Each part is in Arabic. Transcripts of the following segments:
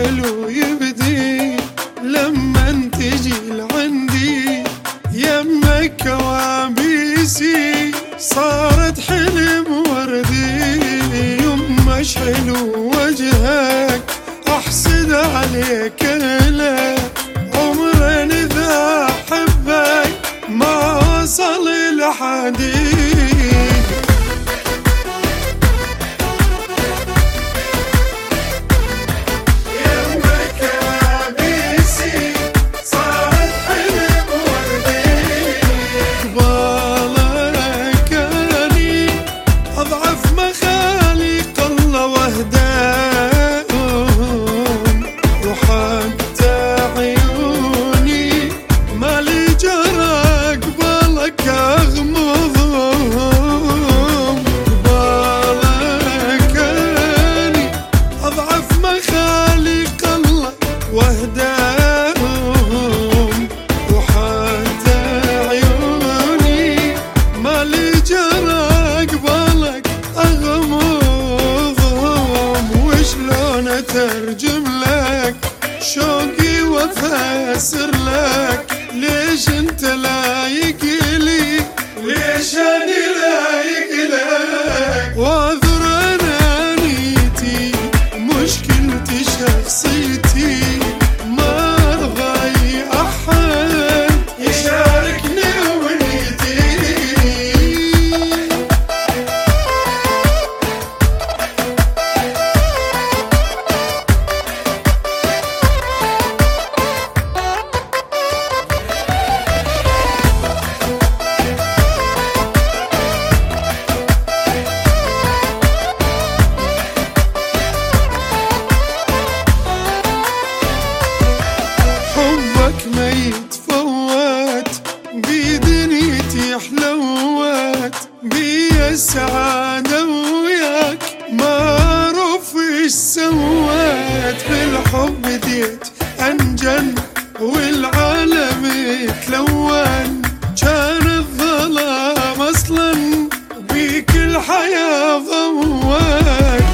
حلو يبدي لما تجي لعندي يمك كوابيسي صارت حلم وردي. يمش حلو وجهك احسد عليك لا عمرين اذا احبك ما وصل لحدي. اترجم لك شوقي وافسر لك ليش انت لايق لي ليش اني لايق لك. واعذر انانيتي مشكلتي شخصيتي ما ارضى احد يشاركني امنيتي. ما يتفوت بدنيتي حلوت بي السعادة وياك ما اعرف ايش سويت. بالحب ديت انجن والعالم يتلون كان الظلام اصلا بيك الحياة ضوت.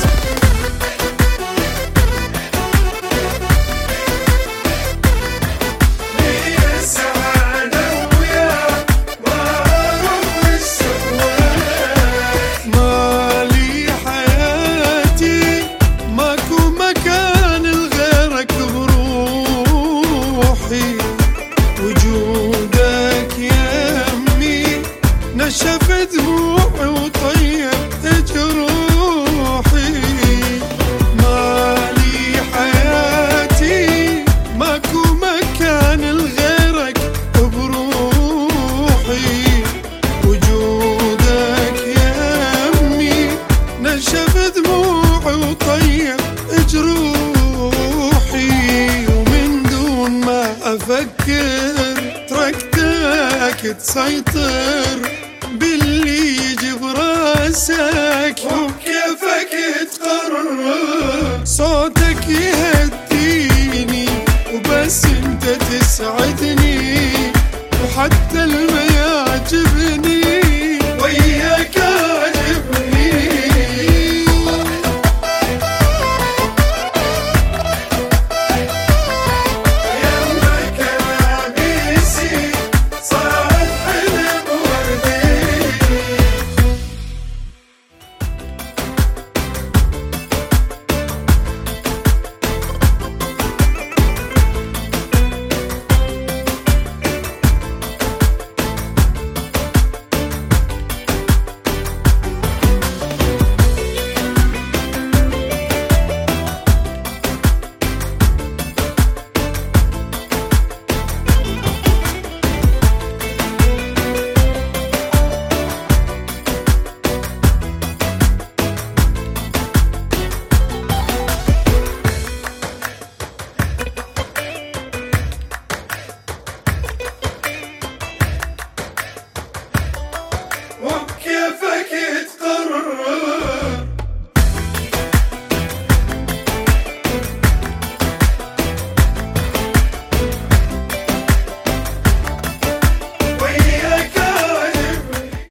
وجودك يمي نشف دموعي وطيب جروحي. مالي حياتي ماكو مكان لغيرك بروحي. وجودك يمي نشف دموعي وطيب جروحي. ومن دون ما افكر تركتك تسيطر باللي يجي براسك وبكيفك تقرر. صوتك يهديني وبس انت تسعدني وحتى